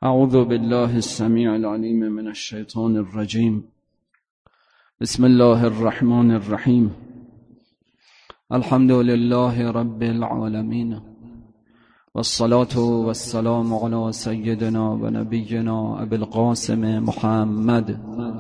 اعوذ بالله السمیع العلیم من الشیطان الرجیم. بسم الله الرحمن الرحیم. الحمد لله رب العالمین والصلاة والسلام علی سیدنا و نبینا ابی القاسم محمد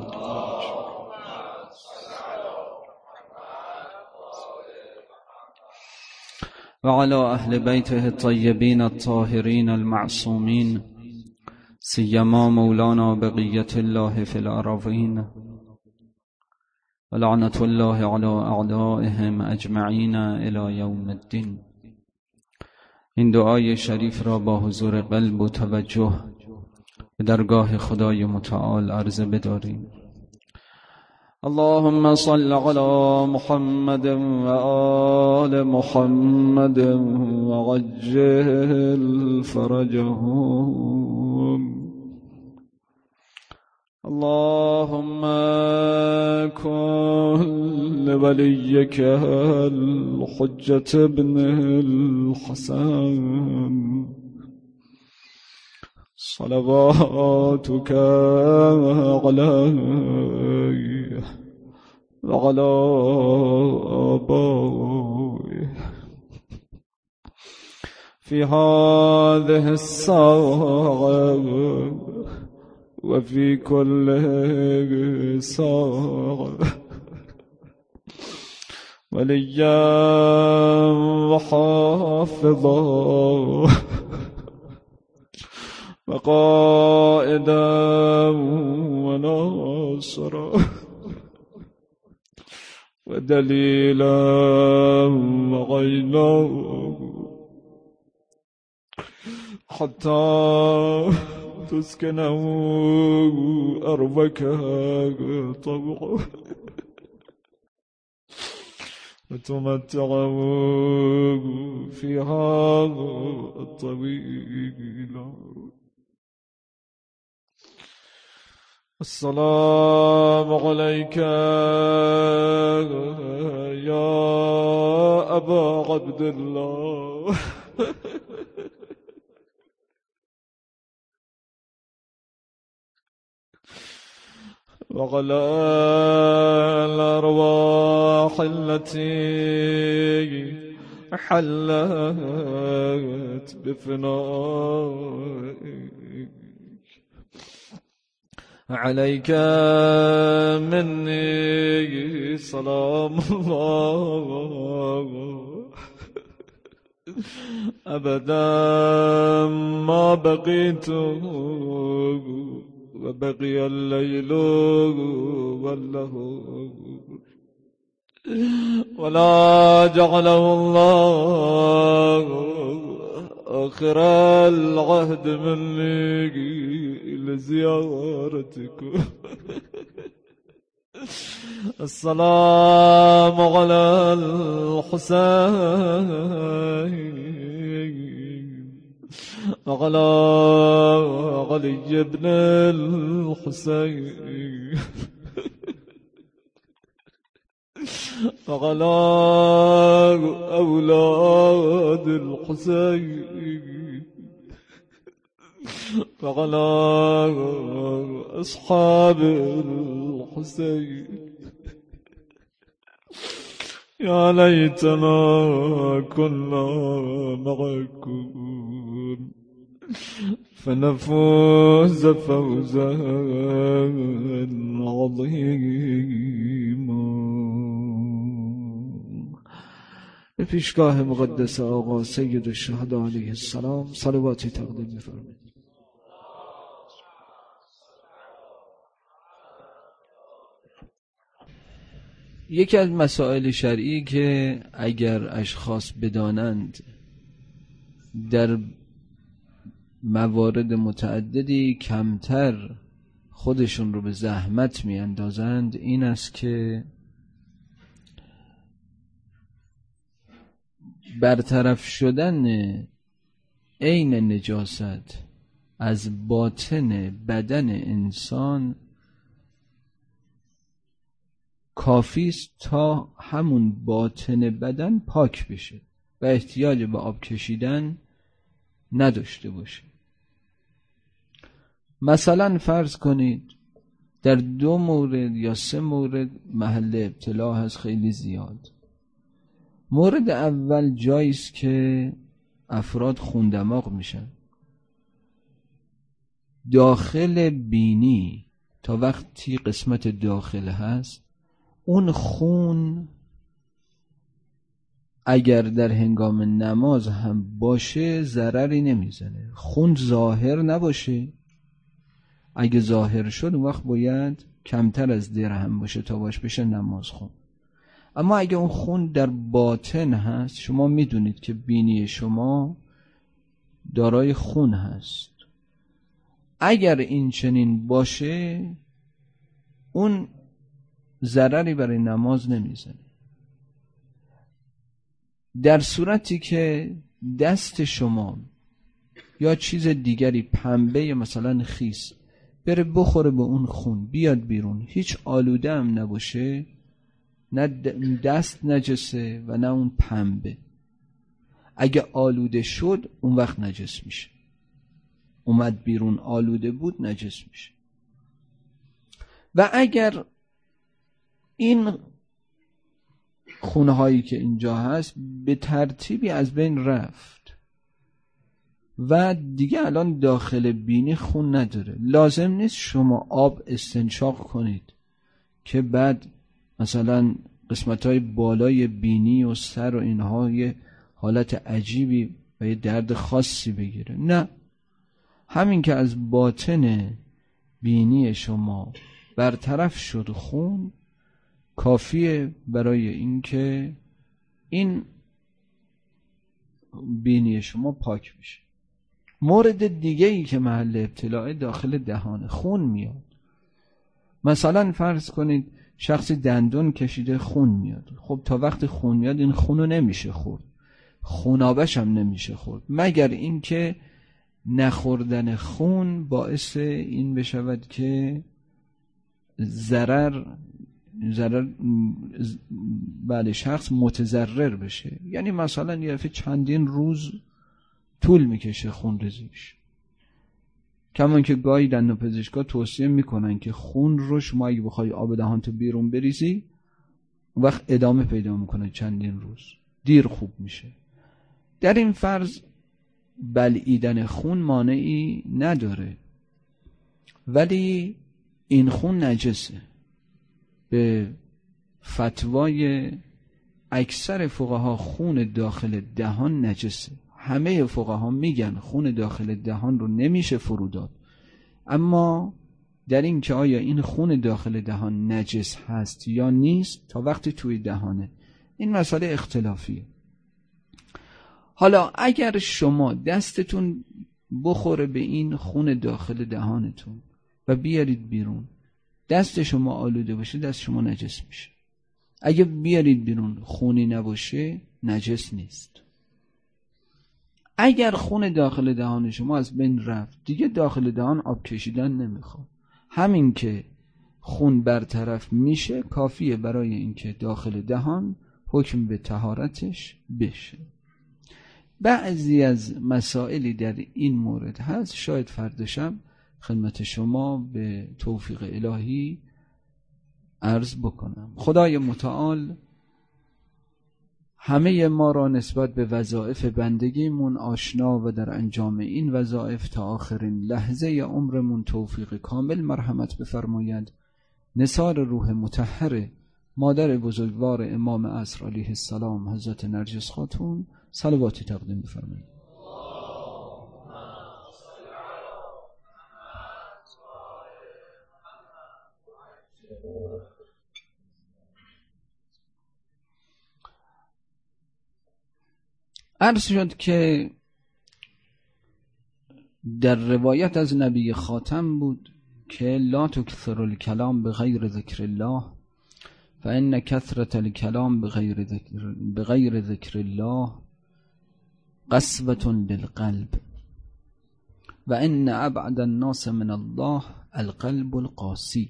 و علی اهل بیته الطیبین الطاهرین المعصومین، سیما مولانا بقیت الله فی الأراضین و لعنت الله علی اعدائهم اجمعین الی یوم الدین. این دعای شریف را با حضور قلب و توجه به درگاه خدای متعال عرضه بداریم. اللهم صل علی محمد و آل محمد و عجل فرجهم. اللهم كن لوليك الحجة ابن الحسن صلواتك عليه وعلى آبائه في هذه الساعة وفي كل ساعة وليا وحافظا وقائدا وناصرا ودليلا وعينا حتى تسكنه أرضك طوعا وتمتعه فيها طويلا. السلام عليك يا أبا عبد الله وعلى الأرواح التي حلت بفنائك. عليك مني سلام الله أبدا ما بقيت وبقي الليل والنهار ولا جعله الله آخر العهد مني لزيارتكم. السلام على الحسين وعلى علي بن الحسين وعلى أولاد الحسين وعلى أصحاب الحسين. يا ليتنا كنا معكم فنفوز فوزا عظيما. به پیشگاه مقدس آقا سید الشهدا علیه السلام صلواتی تقدیم می‌فرمایید. یکی از مسائل شرعی که اگر اشخاص بدانند در موارد متعددی کمتر خودشون رو به زحمت میاندازند این است که برطرف شدن عین نجاست از باطن بدن انسان کافی است تا همون باطن بدن پاک بشه و احتیاج به آب کشیدن نداشته باشه. مثلا فرض کنید در 2 مورد یا 3 مورد محل ابتلا هست خیلی زیاد. مورد اول جاییست که افراد خون دماغ میشن. داخل بینی تا وقتی قسمت داخل هست، اون خون اگر در هنگام نماز هم باشه ضرری نمیزنه. خون ظاهر نباشه، اگه ظاهر شد اون وقت باید کمتر از درهم باشه تا باش بشه نماز خون. اما اگه اون خون در باطن هست، شما میدونید که بینی شما دارای خون هست، اگر این چنین باشه اون ضرری برای نماز نمیزنه. در صورتی که دست شما یا چیز دیگری، پنبه مثلا خیس، بره بخوره به اون خون بیاد بیرون، هیچ آلوده هم نباشه، نه دست نجسه و نه اون پنبه. اگه آلوده شد اون وقت نجس میشه، اومد بیرون آلوده بود نجس میشه. و اگر این خونهایی که اینجا هست به ترتیبی از بین رفت و دیگه الان داخل بینی خون نداره، لازم نیست شما آب استنشاق کنید که بعد مثلا قسمت‌های بالای بینی و سر و اینها یه حالت عجیبی و یه درد خاصی بگیره. نه، همین که از باطن بینی شما برطرف شد خون کافیه برای اینکه این بینی شما پاک بشه. مورد دیگه ای که محل ابتلاء داخل دهان خون میاد. مثلا فرض کنید شخصی دندون کشیده خون میاد. خب تا وقت خون میاد این خونو نمیشه خورد، خونابش هم نمیشه خورد، مگر اینکه نخوردن خون باعث این بشود که ضرر بعد شخص متضرر بشه. یعنی مثلا یه دفعه چندین روز طول میکشه خون ریزیش. کمان که گاهی دندانپزشکا توصیه میکنن که خون رو شما اگه بخوای آب دهانتو بیرون بریزی اون وقت ادامه پیدا میکنه چندین روز، دیر خوب میشه. در این فرض بلعیدن خون مانعی نداره، ولی این خون نجسه. به فتوای اکثر فقها خون داخل دهان نجسه. همه فقها میگن خون داخل دهان رو نمیشه فرو داد، اما در این که آیا این خون داخل دهان نجس هست یا نیست تا وقتی توی دهانه، این مسئله اختلافیه. حالا اگر شما دستتون بخوره به این خون داخل دهانتون و بیارید بیرون، دست شما آلوده باشه دست شما نجس میشه. اگه بیارید بیرون خونی نباشه نجس نیست. اگر خون داخل دهان شما از بین رفت دیگه داخل دهان آب کشیدن نمیخواد، همین که خون برطرف میشه کافیه برای اینکه داخل دهان حکم به طهارتش بشه. بعضی از مسائلی در این مورد هست، شاید فردا شب خدمت شما به توفیق الهی عرض بکنم. خدای متعال همه ما را نسبت به وظایف بندگیمون آشنا و در انجام این وظایف تا آخرین لحظه عمرمون توفیق کامل مرحمت بفرماید. نثار روح مطهر مادر بزرگوار امام عصر علیه السلام حضرت نرجس خاتون صلواتی تقدیم بفرمایید. عرض شد که در روایت از نبی خاتم بود که لا تکثر الکلام بغیر ذکر الله فإن کثرة الکلام بغیر ذکر الله قسوة للقلب و ان ابعد الناس من الله القلب القاسی.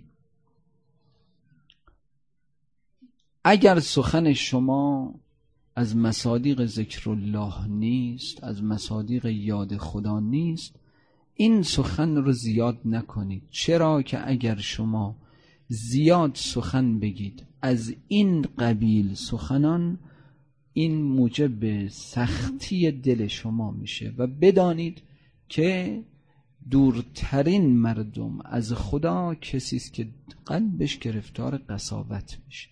اگر سخن شما از مصادیق ذکر الله نیست، از مصادیق یاد خدا نیست، این سخن رو زیاد نکنید. چرا که اگر شما زیاد سخن بگید از این قبیل سخنان، این موجب سختی دل شما میشه و بدانید که دورترین مردم از خدا کسی است که قلبش گرفتار قساوت میشه.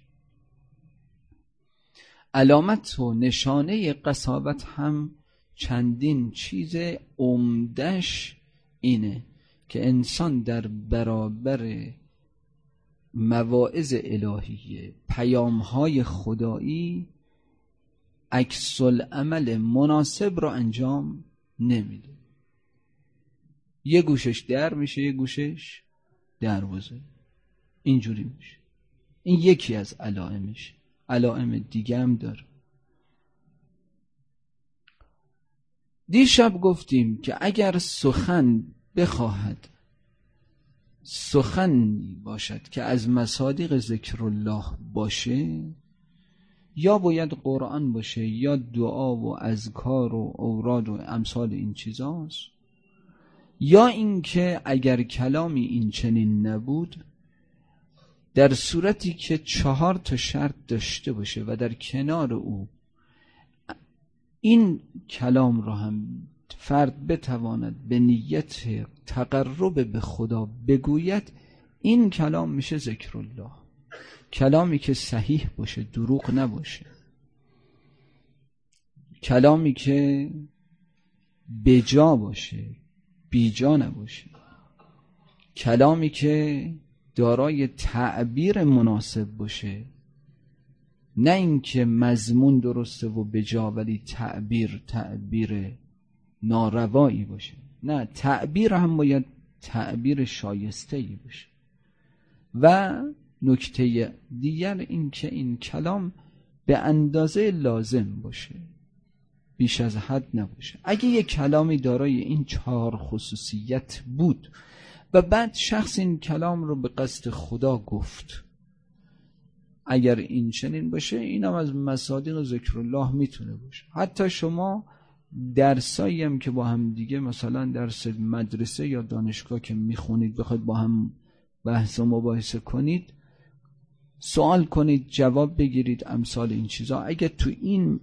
علامت و نشانه قساوت هم چندین چیز عمدش اینه که انسان در برابر مواعظ الهیه، پیامهای خدایی، عکس العمل مناسب را انجام نمیده. یه گوشش در میشه، یه گوشش دروازه، اینجوری میشه. این یکی از علائمش. علائم دیگه هم داره. دیشب گفتیم که اگر سخن بخواهد سخنی باشد که از مصادیق ذکر الله باشه، یا باید قرآن باشه یا دعا و اذکار و اوراد و امثال این چیزاست، یا اینکه اگر کلامی این چنین نبود، در صورتی که 4 شرط داشته باشه و در کنار او این کلام را هم فرد بتواند به نیت تقرب به خدا بگوید، این کلام میشه ذکر الله. کلامی که صحیح باشه، دروغ نباشه، کلامی که بجا باشه، بیجا نباشه، کلامی که دارای تعبیر مناسب باشه، نه اینکه مضمون درسته و بجا ولی تعبیر ناروایی باشه. نه، تعبیر هم باید تعبیر شایسته‌ای باشه. و نکته دیگر این که این کلام به اندازه لازم باشه، بیش از حد نباشه. اگه یک کلامی دارای این 4 خصوصیت بود و بعد شخص این کلام رو به قصد خدا گفت، اگر این چنین باشه، این هم از مصادیق ذکر الله میتونه باشه. حتی شما درسایی هم که با هم دیگه، مثلا درس مدرسه یا دانشگاه که میخونید، بخواید با هم بحث و مباحثه کنید، سوال کنید، جواب بگیرید، امثال این چیزا، اگه تو این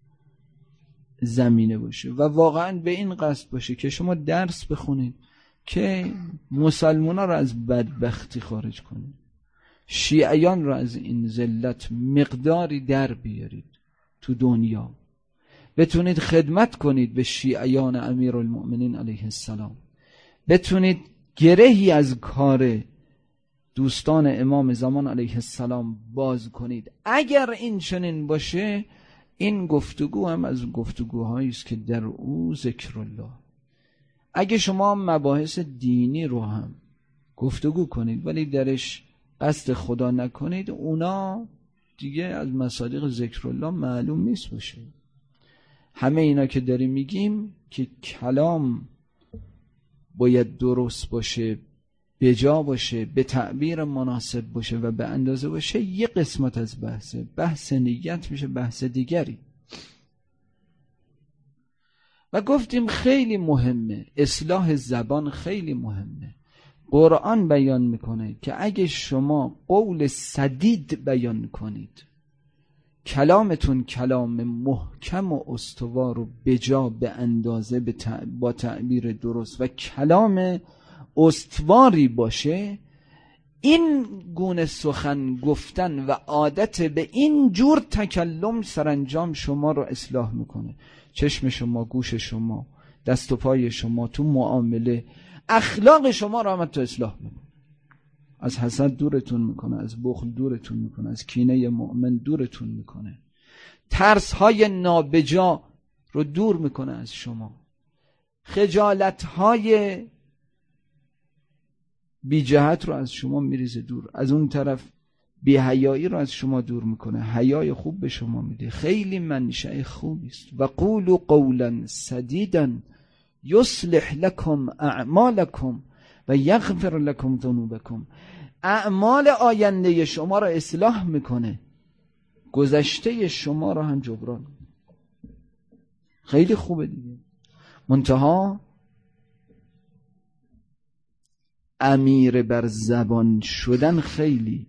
زمینه باشه و واقعا به این قصد باشه که شما درس بخونید که مسلمان‌ها را از بدبختی خارج کنید، شیعیان را از این ذلت مقداری در بیارید تو دنیا، بتونید خدمت کنید به شیعیان امیرالمؤمنین علیه السلام، بتونید گرهی از کار دوستان امام زمان علیه السلام باز کنید. اگر این چنین باشه، این گفتگو هم از گفتگوهایی است که در او ذکر الله. اگه شما مباحث دینی رو هم گفتگو کنید ولی درش قصد خدا نکنید، اونا دیگه از مصادیق ذکر الله معلوم نیست باشه. همه اینا که داریم میگیم که کلام باید درست باشه، بجا باشه، به تعبیر مناسب باشه و به اندازه باشه، یه قسمت از بحث نیت میشه بحث دیگری. و گفتیم خیلی مهمه، اصلاح زبان خیلی مهمه. قرآن بیان میکنه که اگه شما قول سدید بیان کنید، کلامتون کلام محکم و استوار و بجا، به اندازه، با تعبیر درست و کلام استواری باشه، این گونه سخن گفتن و عادت به این جور تکلم سرانجام شما رو اصلاح میکنه. چشم شما، گوش شما، دست و پای شما، تو معامله، اخلاق شما رو هم تو اصلاح میکنه. از حسد دورتون میکنه، از بخل دورتون میکنه، از کینه مؤمن دورتون میکنه، ترس های نابجا رو دور میکنه از شما، خجالت های بی جهت رو از شما میریزه دور، از اون طرف بی حیایی رو از شما دور میکنه، حیای خوب به شما میده. خیلی منشأ خوبی است. و قولوا قولا سدیدا یصلح لكم اعمالکم و یغفر لكم ذنوبکم. اعمال آینده شما را اصلاح میکنه، گذشته شما را هم جبران. خیلی خوبه دیگه. منتها امیر بر زبان شدن خیلی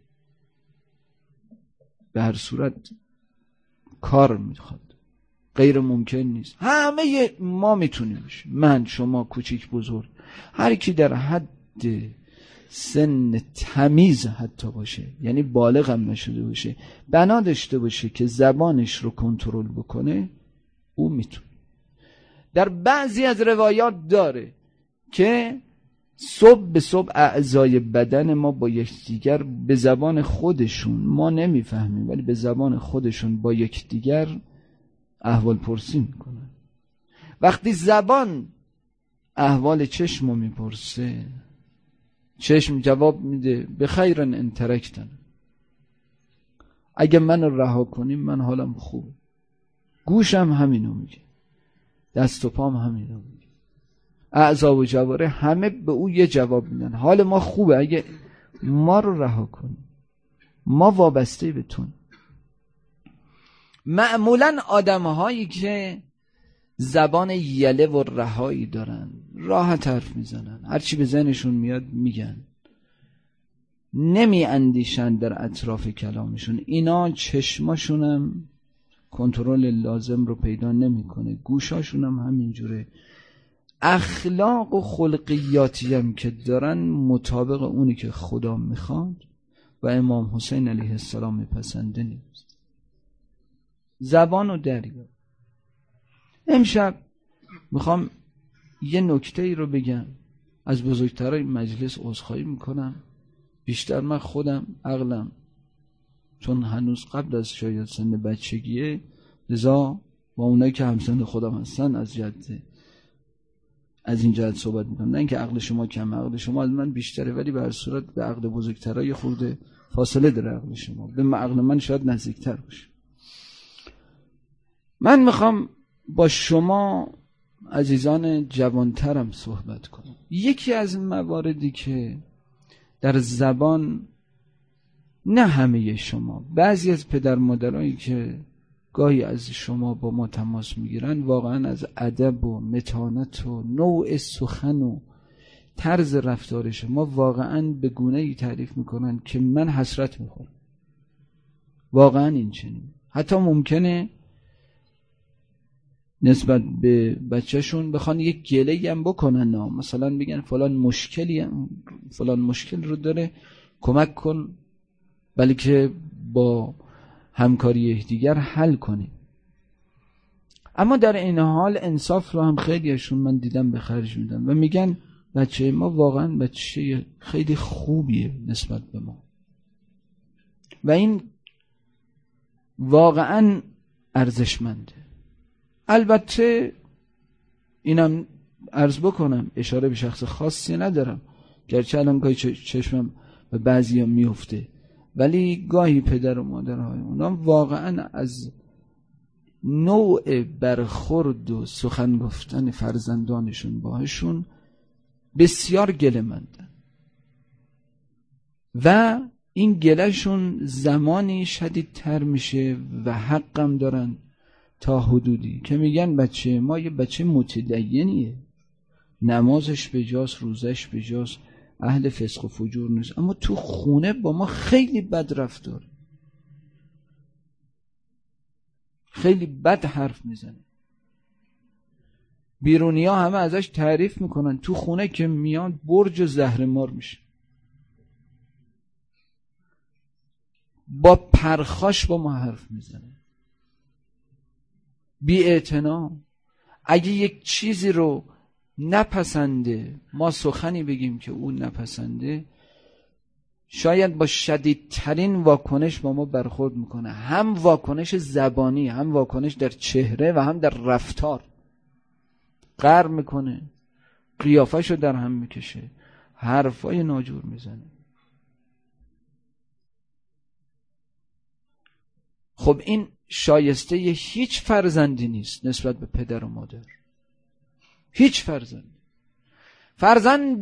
به هر صورت کار میخواد، غیر ممکن نیست. همه ما میتونیم بشیم، من، شما، کوچیک بزرگ، هر کی در حد سن تمیز حتی باشه، یعنی بالغ هم نشده باشه، بنا داشته باشه که زبانش رو کنترل بکنه، او میتونه. در بعضی از روایات داره که صبح به صبح اعضای بدن ما با یکدیگر به زبان خودشون، ما نمیفهمیم ولی به زبان خودشون با یکدیگر احوال پرسی میکنن. وقتی زبان احوال چشم رو میپرسه، چشم جواب میده به خیرن انترکتن، اگه من رها کنیم من حالم خوبه. گوشم همینو میگه، دست و پام همینو میگه، اعضا و جواره همه به او یه جواب میدن، حال ما خوبه اگه ما رو رها کنیم، ما وابسته به تو. معمولا آدم‌هایی که زبان یله و رهایی دارن راحت حرف میزنن، هرچی به ذهنشون میاد میگن، نمی اندیشن در اطراف کلامشون. اینا چشماشونم کنترل لازم رو پیدا نمیکنه، گوشاشونم همینجوره. اخلاق و خلقیاتی هم که دارن مطابق اونی که خدا میخواد و امام حسین علیه السلام میپسنده نیست. زبان و دریا. امشب میخوام یه نکته ای رو بگم، از بزرگترای مجلس عذرخواهی میکنم، بیشتر من خودم عقلم چون هنوز قبل از شاید سن بچگیه، لذا با اونایی که همسن خودم هستن از این جهت صحبت میکنم، نه اینکه عقل شما کم، عقل شما از من بیشتره، ولی به هر صورت به عقل بزرگترای خورده فاصله داره عقل شما، به عقل من شاید نزدیکتر باشه. من میخوام با شما عزیزان جوانترم صحبت کنم. یکی از مواردی که در زبان، نه همه شما، بعضی از پدر مادرایی که گاهی از شما با ما تماس میگیرن، واقعا از ادب و متانت و نوع سخن و طرز رفتار شما واقعا به گونه‌ای تعریف میکنن که من حسرت میخورم. واقعا این چنین، حتی ممکنه نسبت به بچهشون بخوان یک گله‌ای هم بکنن، مثلا بگن فلان مشکل رو داره کمک کن، بلکه با همکاری یکدیگر حل کنیم. اما در این حال انصاف رو هم خیلیشون من دیدم به خرج میدن و میگن بچه ما واقعا بچه خیلی خوبیه نسبت به ما، و این واقعا ارزشمنده. البته اینم عرض بکنم، اشاره به شخص خاصی ندارم، گرچه الان گاهی چشمم به بعضیا میفته، ولی گاهی پدر و مادرهای اونا واقعا از نوع برخورد و سخن گفتن فرزندانشون باهاشون بسیار گله مندن و این گلهشون زمانی شدیدتر میشه و حقم دارن تا حدودی که میگن بچه ما یه بچه متدینیه، نمازش بجاست، روزش بجاست، اهل فسق و فجور نیست، اما تو خونه با ما خیلی بد رفتار، خیلی بد حرف میزنه، بیرونی ها همه ازش تعریف میکنن، تو خونه که میاد برج و زهرمار میشه، با پرخاش با ما حرف میزنه، بی اعتنا. اگه یک چیزی رو نپسنده، ما سخنی بگیم که اون نپسنده، شاید با شدیدترین واکنش با ما برخورد میکنه، هم واکنش زبانی، هم واکنش در چهره و هم در رفتار، قهر میکنه، قیافه‌شو در هم میکشه، حرفای ناجور میزنه. خب این شایسته هیچ فرزندی نیست نسبت به پدر و مادر، هیچ فرزند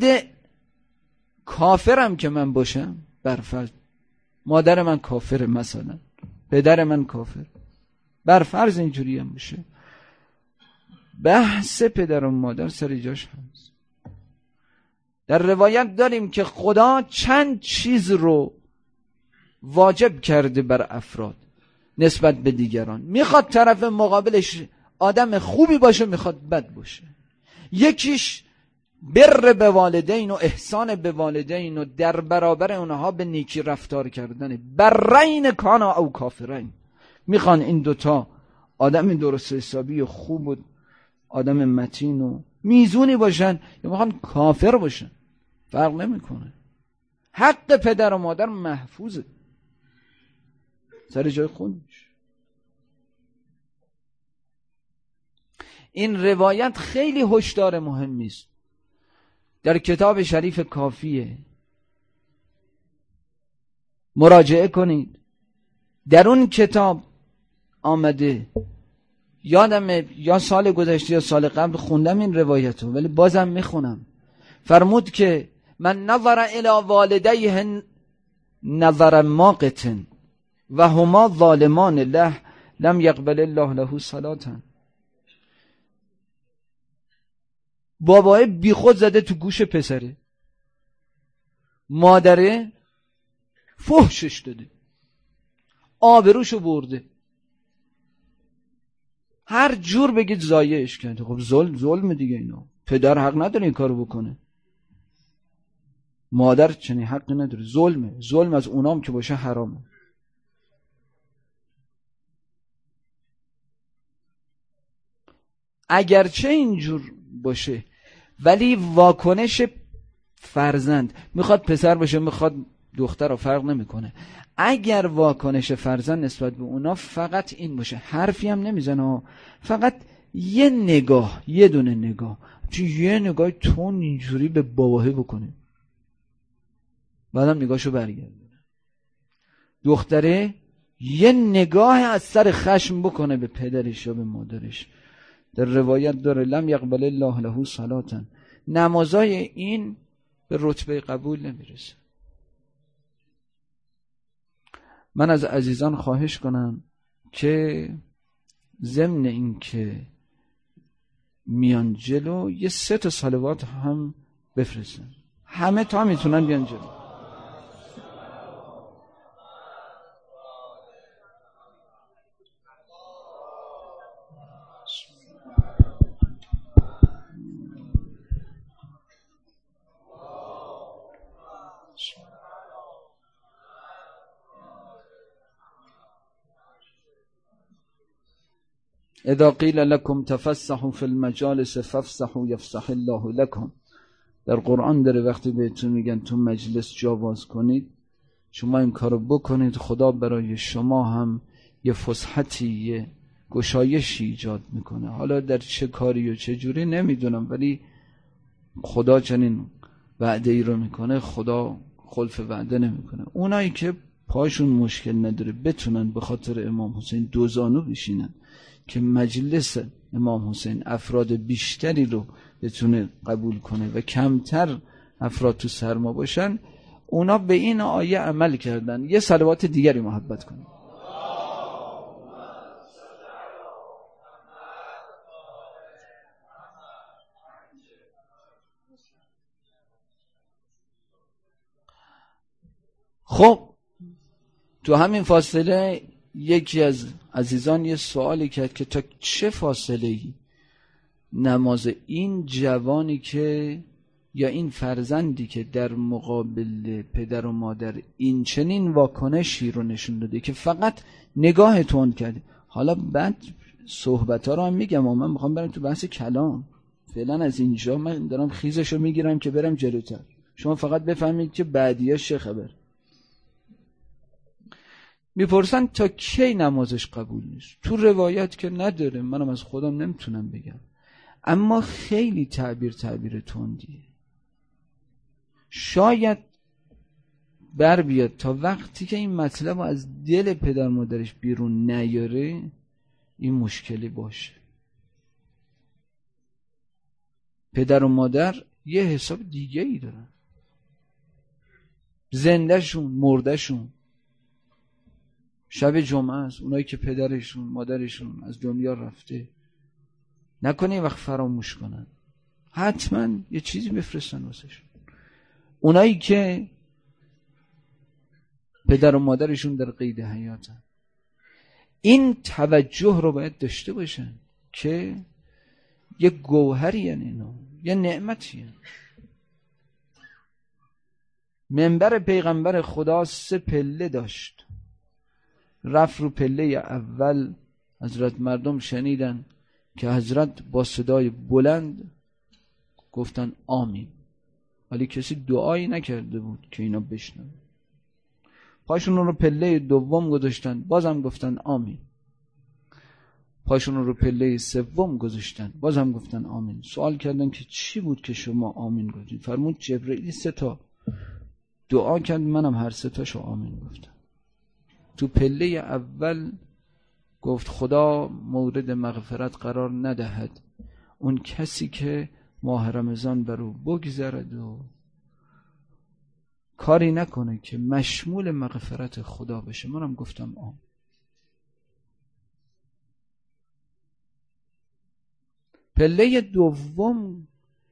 کافرم که من باشم، برفرض مادر من کافره، مثلا پدر من کافر، برفرض اینجوری هم بشه، بحث پدر و مادر سر جاش هست. در روایت داریم که خدا چند چیز رو واجب کرده بر افراد نسبت به دیگران. میخواد طرف مقابلش آدم خوبی باشه، میخواد بد باشه. یکیش بر به والدین و احسان به والدین و در برابر اونها به نیکی رفتار کردن. برین کانا او کافرین. میخوان این دوتا آدم درست حسابی و خوب و آدم متین و میزونی باشن یا میخوان کافر باشن، فرق نمیکنه. حق پدر و مادر محفوظه سر جای خودش. این روایت خیلی هشدار مهمی است. در کتاب شریف کافیه، مراجعه کنید. در اون کتاب آمده، یادم یا سال گذشته یا سال قبل خوندم این روایتو، ولی بازم میخونم. فرمود که من نظر الی والدیه نظر ماقت و هما ظالمان له لم یقبل الله له صلاة. بابای بی خود زده تو گوش پسره، مادره فحشش داده، آبروشو برده، هر جور بگید ضایعش کرده. خب ظلم دیگه. اینا پدر حق نداره این کارو بکنه، مادر چنین حقی نداره. ظلم از اونام که باشه حرامه. اگرچه اینجور باشه ولی واکنش فرزند، میخواد پسر باشه میخواد دختر رو، فرق نمیکنه. اگر واکنش فرزند نسبت به اونا فقط این باشه، حرفی هم نمیزنه، فقط یه نگاه، یه دونه نگاه، چون یه نگاه تون اینجوری به باباهه بکنه، بعدم نگاهشو برگردونه. دختره یه نگاه از سر خشم بکنه به پدرش یا به مادرش، در روایت داره لم یقبل الله له صلاة. نمازای این به رتبه قبول نمیرسه. من از عزیزان خواهش کنم که ضمن این که میان جلو یه 3 تا صلوات هم بفرستن، همه تا میتونن بیان جلو. اذا قیل لکم تفسحوا فی المجالس فافسحوا یفسح الله لکم. در قرآن داره وقتی بهتون میگن تو مجلس جا باز کنید، شما این کارو بکنید، خدا برای شما هم یه فسحتی، یه گشایشی ایجاد میکنه. حالا در چه کاری و چه جوری نمیدونم، ولی خدا چنین وعده ای رو میکنه، خدا خلف وعده نمیکنه. اونایی که پاشون مشکل نداره بتونن به خاطر امام حسین دوزانو بشینن که مجلس امام حسین افراد بیشتری رو بتونه قبول کنه و کمتر افراد تو سرما باشن، اونا به این آیه عمل کردن. یه صلوات دیگری محبت کنن. خب تو همین فاصله یکی از عزیزان یه سوالی کرد که تا چه فاصله‌ای نماز این جوانی که یا این فرزندی که در مقابل پدر و مادر این چنین واکنشی رو نشون داده که فقط نگاه تند کرده. حالا بعد صحبت‌ها رو هم میگم، من میخوام برم تو بحث کلام. فعلا از اینجا من دارم خیزشو میگیرم که برم جلوتر، شما فقط بفهمید که بعدیاش چه خبر. میپرسن تا کی نمازش قبول نیست. تو روایت که نداره، منم از خودم نمیتونم بگم، اما خیلی تعبیر تندیه. شاید بر بیاد تا وقتی که این مطلب از دل پدر مادرش بیرون نیاره این مشکلی باشه. پدر و مادر یه حساب دیگه ای دارن، زندهشون مردهشون. شب جمعه است، اونایی که پدرشون مادرشون از دنیا رفته، نکنه وقت فراموش کنن، حتما یه چیزی بفرستن واسهشون. اونایی که پدر و مادرشون در قید حیاتن، این توجه رو باید داشته باشن که یه گوهری هن، اینا یه نعمتی هن. منبر پیغمبر خدا 3 پله داشت. رفت رو پله اول، حضرت مردم شنیدن که حضرت با صدای بلند گفتن آمین، ولی کسی دعایی نکرده بود که اینا بشنن. پاشون رو پله دوم گذاشتن، بازم گفتن آمین. پاشون رو پله سوم گذاشتن، بازم گفتن آمین. سوال کردن که چی بود که شما آمین گفتید؟ فرمود جبرئیل 3 تا دعا کرد، منم هر 3 تاشو آمین گفتم. تو پله اول گفت خدا مورد مغفرت قرار ندهد اون کسی که ماه رمضان بر او بگذرد و کاری نکنه که مشمول مغفرت خدا بشه. منم گفتم آمین. پله دوم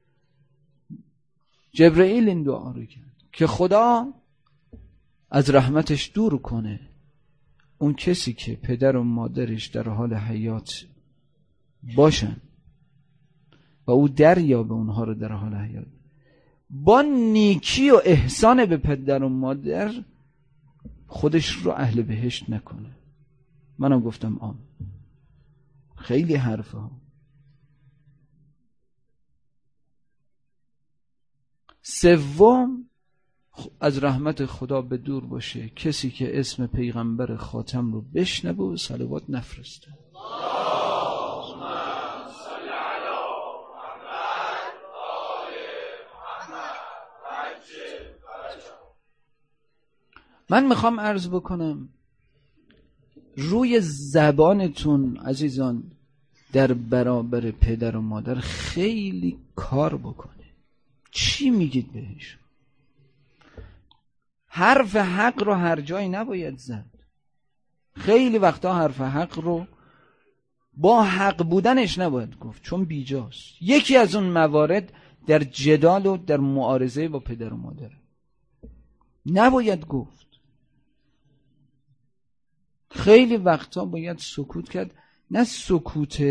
جبرئیل این دعا رو کرد که خدا از رحمتش دور کنه اون کسی که پدر و مادرش در حال حیات باشن و او دریابه اونها رو در حال حیات، با نیکی و احسان به پدر و مادر خودش رو اهل بهشت نکنه. منم گفتم آمین. خیلی حرفه ها. 3 از رحمت خدا به دور باشه کسی که اسم پیغمبر خاتم رو بشنوه و صلوات نفرسته. من میخوام عرض بکنم روی زبانتون عزیزان در برابر پدر و مادر خیلی کار بکنه. چی میگید بهش؟ حرف حق رو هر جایی نباید زد. خیلی وقتا حرف حق رو با حق بودنش نباید گفت چون بیجاست. یکی از اون موارد در جدال و در معارضه با پدر و مادر نباید گفت. خیلی وقتا باید سکوت کرد، نه سکوت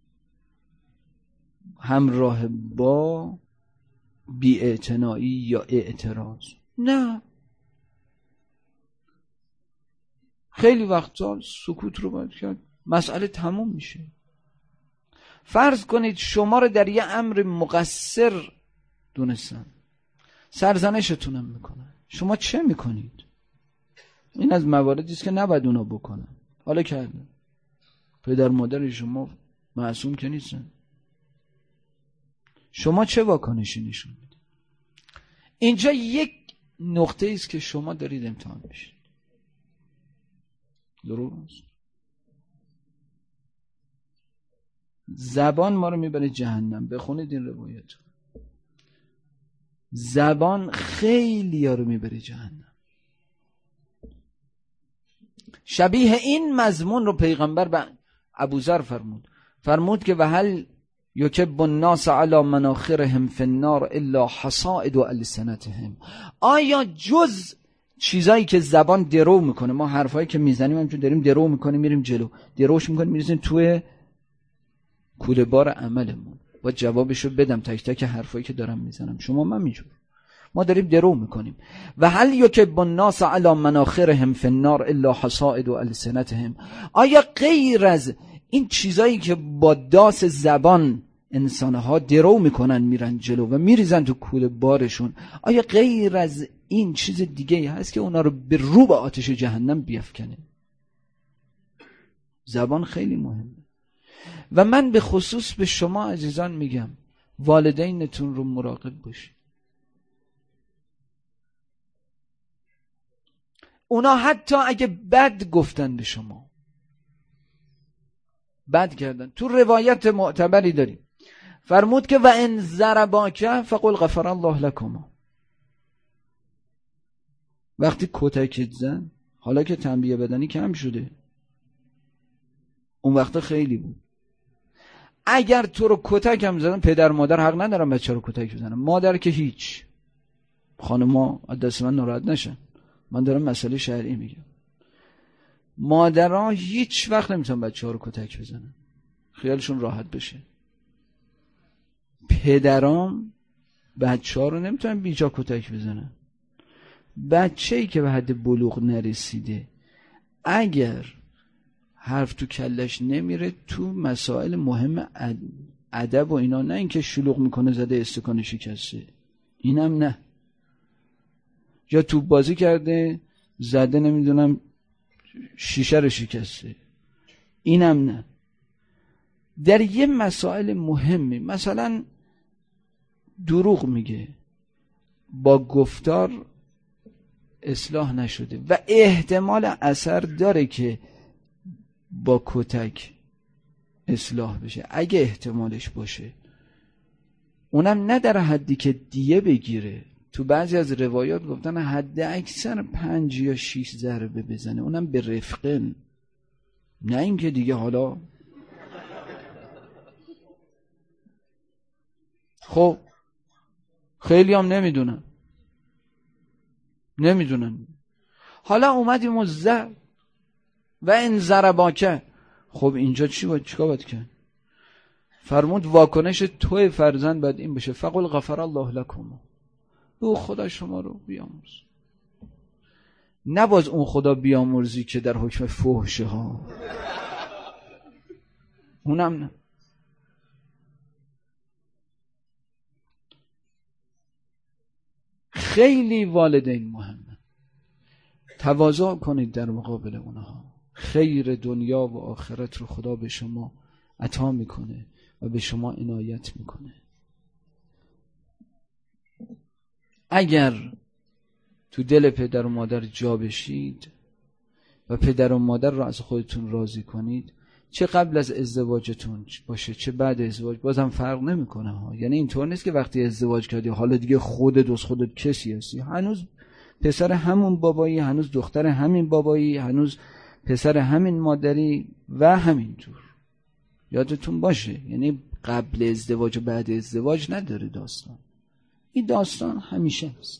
همراه با بی‌اعتنایی یا اعتراض، نه، خیلی وقتا سکوت رو باید کرد، مسئله تموم میشه. فرض کنید شما رو در یه امر مقصر دونستن، سرزنشتونم میکنن، شما چه میکنید؟ این از مواردی است که نباید اونا بکنن، حالا کردن. پدر مادر شما معصوم که نیستن. شما چه واکنشی نشون میدید؟ اینجا یک نقطه است که شما دارید امتحان بشید. درست؟ زبان ما رو میبره جهنم. بخونید این روایت. زبان خیلی ها رو میبره جهنم. شبیه این مضمون رو پیغمبر به ابوذر فرمود که وهل یکب الناس علی مناخرهم فی النار الا حصائد السنتهم. آیا جز چیزایی که زبان درو میکنه، ما حرفایی که میزنیم همچون داریم درو میکنیم میریم جلو، دروش میکنیم میرسیم توی کوله بار عملمون، با جوابشو بدم تک تک حرفایی که دارم میزنم. شما من میجور ما داریم درو میکنیم. و هل یکب الناس علی مناخرهم فی النار الا حصائد السنتهم. آیا غیر از این چیزایی که با داس زبان انسانها درو میکنن میرن جلو و میریزن تو کوله بارشون، آیا غیر از این چیز دیگه هست که اونا رو به رو به آتش جهنم بیفکنه؟ زبان خیلی مهمه. و من به خصوص به شما عزیزان میگم والدینتون رو مراقب باشید. اونا حتی اگه بد گفتن به شما، بد کردن، تو روایت معتبری داریم فرمود که و ان ضرباک فقل غفر الله لكما. وقتی کتکت زن، حالا که تنبیه بدنی کم شده، اون وقتا خیلی بود. اگر تو رو کتک هم زدن، پدر مادر حق ندارن بچه رو کتک بزنن، مادر که هیچ. خانم‌ها از دست من ناراحت نشن، من دارم مسئله شرعی میگم. مادرها هیچ وقت نمیتونن بچه‌ها رو کتک بزنن، خیالشون راحت بشه. پدرام بچه‌ها رو نمیتونن بیجا کتک بزنن. بچه‌ای که به حد بلوغ نرسیده اگر حرف تو کلش نمیره تو مسائل مهم ادب و اینا، نه اینکه شلوغ میکنه زده استکان شکسته، اینم نه، یا تو بازی کرده زده نمیدونم شیشه رو شکسته، اینم نه. در یه مسائل مهمی، مثلا دروغ میگه با گفتار اصلاح نشده و احتمال اثر داره که با کتک اصلاح بشه، اگه احتمالش باشه، اونم نه در حدی که دیه بگیره. تو بعضی از روایات گفتن حد اکثر 5 یا 6 ضربه بزنه، اونم به رفقن، نه اینکه دیگه حالا. خب خیلی هم نمیدونن. حالا اومدیم و زد و این ضرباکه. خب اینجا چیکار باید کرد؟ فرمود واکنش توی فرزند باید این بشه فقل غفر الله لکم، او خدا شما رو بیامرز. نباز اون خدا بیامرزی که در حکم فحشه ها، اونم نه. خیلی والدین مهمه، تواضع کنید در مقابل اونها. خیر دنیا و آخرت رو خدا به شما عطا میکنه و به شما عنایت میکنه. اگر تو دل پدر و مادر جا بشید و پدر و مادر رو از خودتون راضی کنید، چه قبل از ازدواجتون باشه چه بعد ازدواج، بازم فرق نمیکنه ها. یعنی اینطور نیست که وقتی ازدواج کردی حالا دیگه خودت کسی هستی، هنوز پسر همون بابایی، هنوز دختر همین بابایی، هنوز پسر همین مادری و همینطور. یادتون باشه، یعنی قبل ازدواج و بعد ازدواج نداره داستان، این داستان همیشه هست.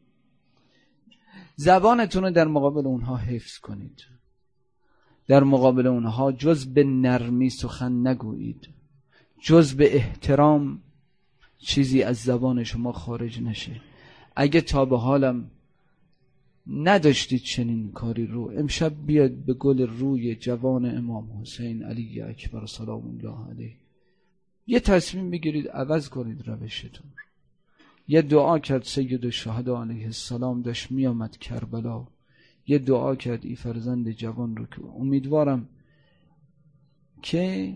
زبانتون رو در مقابل اونها حفظ کنید، در مقابل اونها جز به نرمی سخن نگویید، جز به احترام چیزی از زبان شما خارج نشه. اگه تا به حالم نداشتید چنین کاری رو، امشب بیاد به گل روی جوان امام حسین علی اکبر سلام الله علیه یه تصمیم بگیرید، عوض کنید روشتون. یه دعا کرد سید الشهدا علیه السلام، داشت میامد کربلا، یه دعا کرد ای فرزند جوان رو که امیدوارم که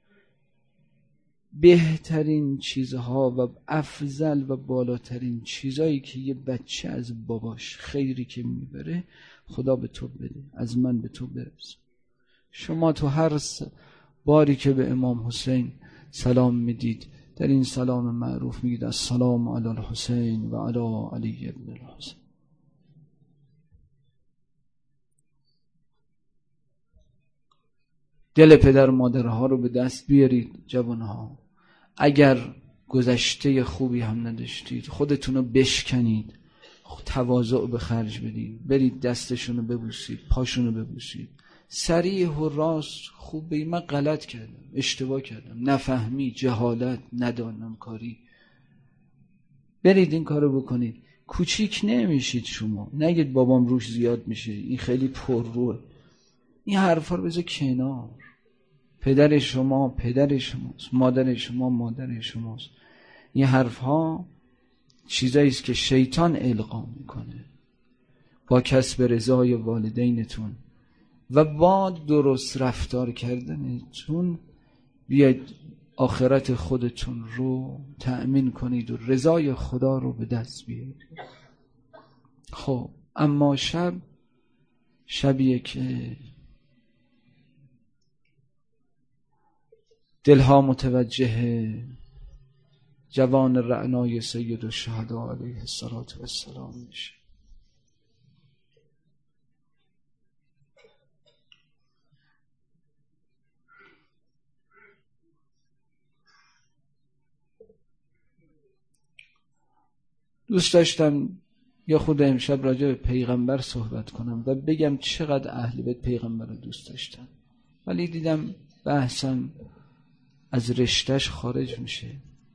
بهترین چیزها و افضل و بالاترین چیزایی که یه بچه از باباش خیری که میبره خدا به تو بده، از من به تو برسه. شما تو هر باری که به امام حسین سلام میدید در این سلام معروف میگید السلام علی الحسین و علی علی ابن الحسین. دل پدر مادرها رو به دست بیارید جوانها. اگر گذشته خوبی هم نداشتید خودتون رو بشکنید، تواضع به خرج بدید، برید دستشون رو ببوسید، پاشون رو ببوسید، صریح و راست. خوبه من غلط کردم، اشتباه کردم، نفهمی، جهالت، ندانم کاری، برید این کارو بکنید. کوچیک نمیشید شما، نگید بابام روش زیاد میشه، این خیلی پرروه، این حرفا رو بذار کنار. پدر شما پدر شماست، مادر شما مادر شماست. این حرفها چیزایی است که شیطان القا میکنه. با کسب رضای والدینتون و با درست رفتار کردنتون بیاید آخرت خودتون رو تأمین کنید و رضای خدا رو به دست بیارید. خب اما شبیه که دلها متوجه جوان رعنای سید الشهدا علیه السلام میشه. دوست داشتم یا خود امشب راجع به پیغمبر صحبت کنم و بگم چقدر اهل بیت پیغمبر رو دوست داشتن، ولی دیدم بحثم از رشتهش خارج میشه.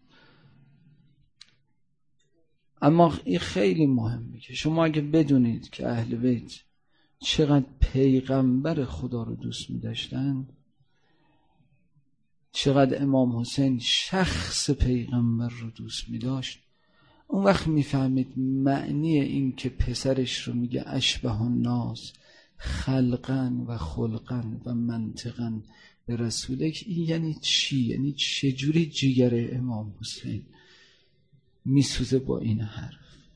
اما این خیلی مهمه که شما اگه بدونید که اهل بیت چقدر پیغمبر خدا رو دوست می‌داشتن، چقدر امام حسین شخص پیغمبر رو دوست می‌داشت، اون وقت میفهمید معنی این که پسرش رو میگه اشبه الناس خلقا و خلقا و منطقا به رسولک. این یعنی چی؟ یعنی چجوری جیگر امام حسین میسوزه با این حرف.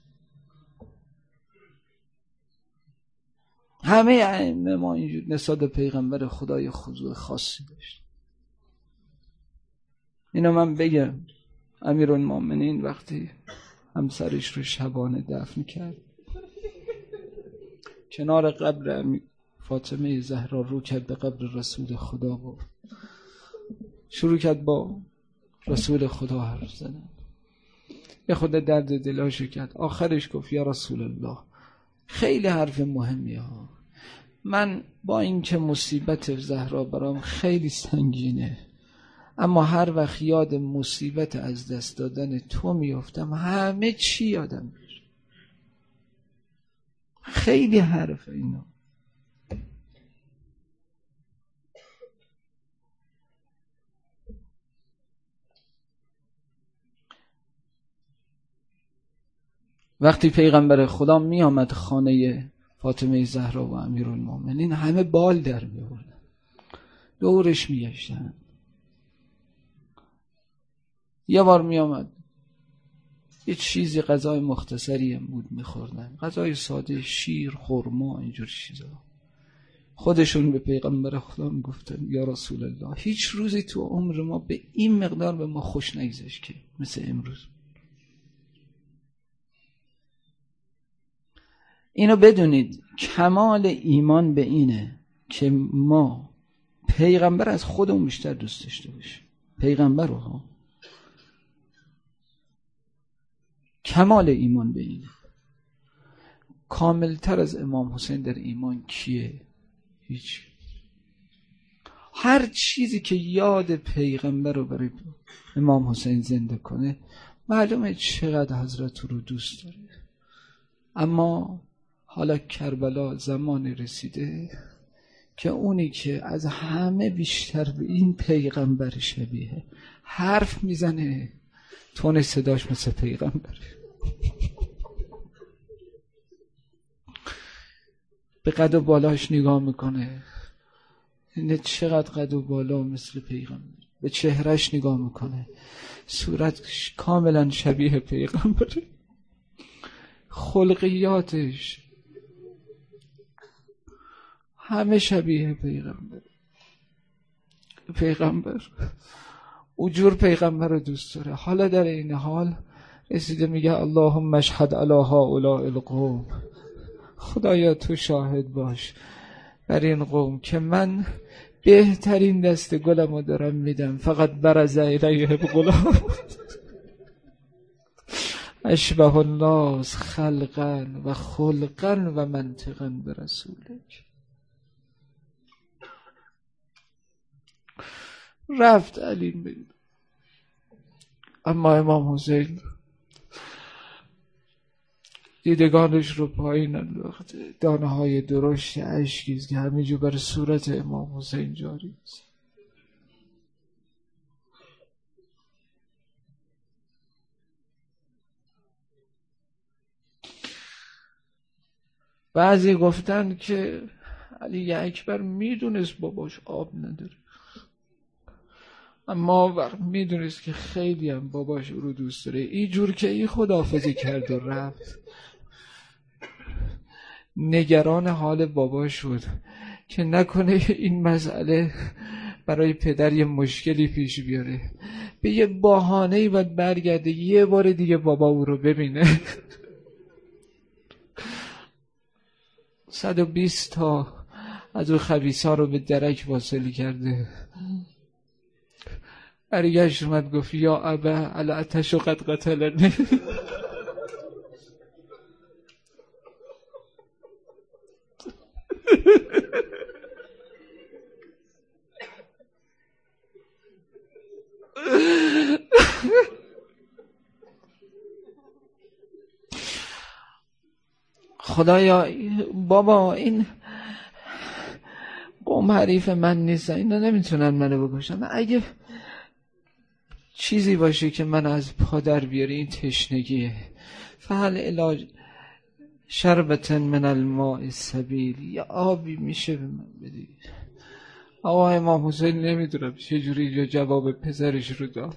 همه ائمه ما اینجور نسبت پیغمبر خدای خضوع خاصی داشت. اینو من بگم، امیرالمومنین وقتی همسرش رو شبانه دفن کرد کنار قبر فاطمه زهرا رو کرد به قبر رسول خدا و شروع کرد با رسول خدا حرف زدن. یه خود درد دلاشو کرد. آخرش گفت یا رسول الله، خیلی حرف مهمی ها، من با اینکه مصیبت زهرا برام خیلی سنگینه، اما هر وقت یاد مصیبت از دست دادن تو میافتم همه چی یادم میاد. خیلی حرف اینا. وقتی پیغمبر خدا می آمد خانه فاطمه زهرا و امیرالمومنین، همه بال در می آوردن، دورش می گشتن. یه بار می آمد یه چیزی غذای مختصری هم بود می خوردن، غذای ساده، شیر، خرما، اینجور چیزا. خودشون به پیغمبر خدا می گفتن یا رسول الله، هیچ روزی تو عمر ما به این مقدار به ما خوش نگذشت که مثل امروز. اینو بدونید، کمال ایمان به اینه که ما پیغمبر از خودمون بیشتر دوست داشته باشیم. پیغمبر رو ها، کمال ایمان به اینه. کاملتر از امام حسین در ایمان کیه؟ هیچ. هر چیزی که یاد پیغمبر رو برای امام حسین زنده کنه معلومه چقدر حضرت رو دوست داره. اما حالا کربلا زمانی رسیده که اونی که از همه بیشتر به این پیغمبر شبیه حرف میزنه، تون صداش مثل پیغمبره، به قد و بالاش نگاه میکنه، اینه چقدر قد و بالا مثل پیغمبر، به چهرش نگاه میکنه، صورتش کاملا شبیه پیغمبره، خلقیاتش همه شبیه پیغمبر اجور پیغمبر رو دوست داره. حالا در این حال رسیده میگه اللهم اشهد علی هؤلاء القوم، خدایا تو شاهد باش بر این قوم که من بهترین دست گلمو دارم میدم، فقط برز الیه بغلام اشبه الناس خلقا و خلقا و منطقا برسولک. رفت علی بید. اما امام حسین دیدگانش رو پایین انداخت، دانه های درشت اشکیست که همینجور بر صورت امام حسین جاری است. بعضی گفتن که علی اکبر میدونست باباش آب نداره، اما وقت میدونست که خیلی هم باباش رو دوست داره، اینجور که این خداحافظی کرد و رفت، نگران حال بابا شد که نکنه این مسئله برای پدر یه مشکلی پیش بیاره، به یه بهانه‌ای باید برگرده یه بار دیگه بابا او رو ببینه. 120 تا از اون خبیثا رو به درک واصل کرده. برگشت اومد گفت یا ابا الاتش قد قتلنی. خدایا بابا این قوم حریف من نیستن، اینا نمیتونن منو بکشن، اگه چیزی باشه که من از پا در بیاری این تشنگیه، فهل علاج شربتن من الماء السبیل، یا آبی میشه به من بدی. آقا امام حسین نمیدونم چجوری جواب پسرش رو داد.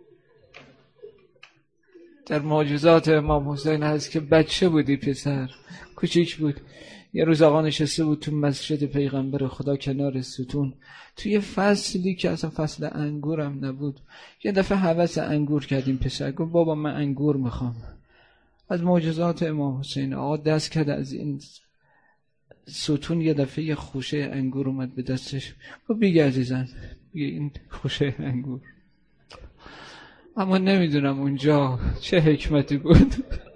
در معجزات امام حسین هست که بچه بودی، پسر کوچیک بود، یه روز آقا نشسته بود تو مسجد پیغمبر خدا کنار ستون، توی فصلی که اصلا فصل انگورم نبود. یه دفعه هوس انگور کردیم، پسر گفت بابا من انگور میخوام. از معجزات امام حسین آقا دست کرد از این ستون، یه دفعه یه خوشه انگور اومد به دستش، گفت بیگه عزیزم، بیگه این خوشه انگور. اما نمیدونم اونجا چه حکمتی بود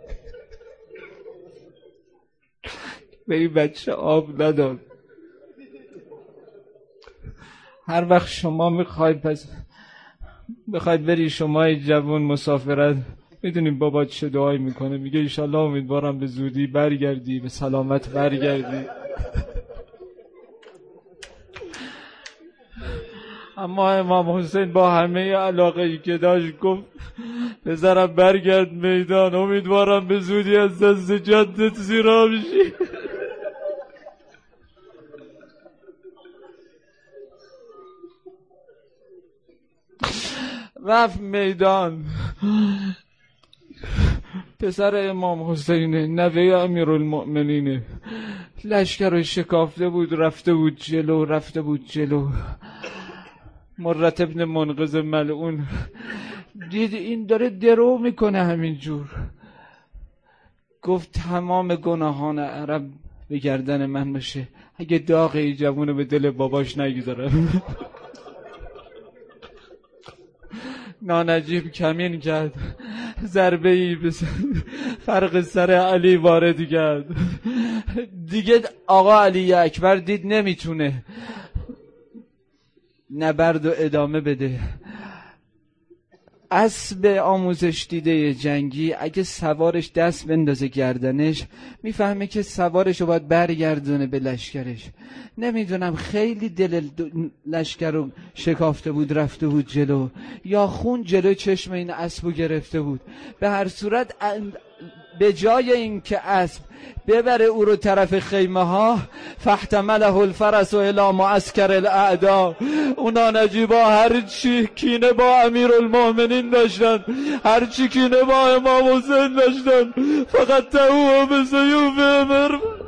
به این بچه آب نداد. هر وقت شما میخواید بری شما جوان مسافرت، میدونیم بابا چه دعایی میکنه، میگه انشالله امیدوارم به زودی برگردی، به سلامت برگردی. اما امام حسین با همه علاقه ای که داشت گفت پسرم برگرد میدان، امیدوارم به زودی از دست جدت زیرا بشی. رفت میدان. پسر امام حسین نوه امیرالمؤمنین، لشکر رو شکافته بود، رفته بود جلو. مرت ابن منقذ ملعون دید این داره درو میکنه همینجور، گفت تمام گناهان عرب به گردن من باشه اگه داغ این جوونو به دل باباش نگذارم. نانجیب کمین کرد، ضربه ای به فرق سر علی وارد کرد. دیگه آقا علی اکبر دید نمیتونه نبرد و ادامه بده. اسب آموزش دیده جنگی اگه سوارش دست بندازه گردنش، میفهمه که سوارش رو باید برگردونه به لشکرش. نمیدونم خیلی دل لشکر رو شکافته بود، رفته بود جلو، یا خون جلو چشم این اسب رو گرفته بود. به هر صورت به جای این که اسب ببره او رو طرف خیمه ها، فاحتمله الفرس الی معسکر الاعداء، اونا نجیبا هر چی کینه با امیرالمؤمنین داشتن، هر چی کینه با امام حسین داشتن، فقط تهو به سیوف امر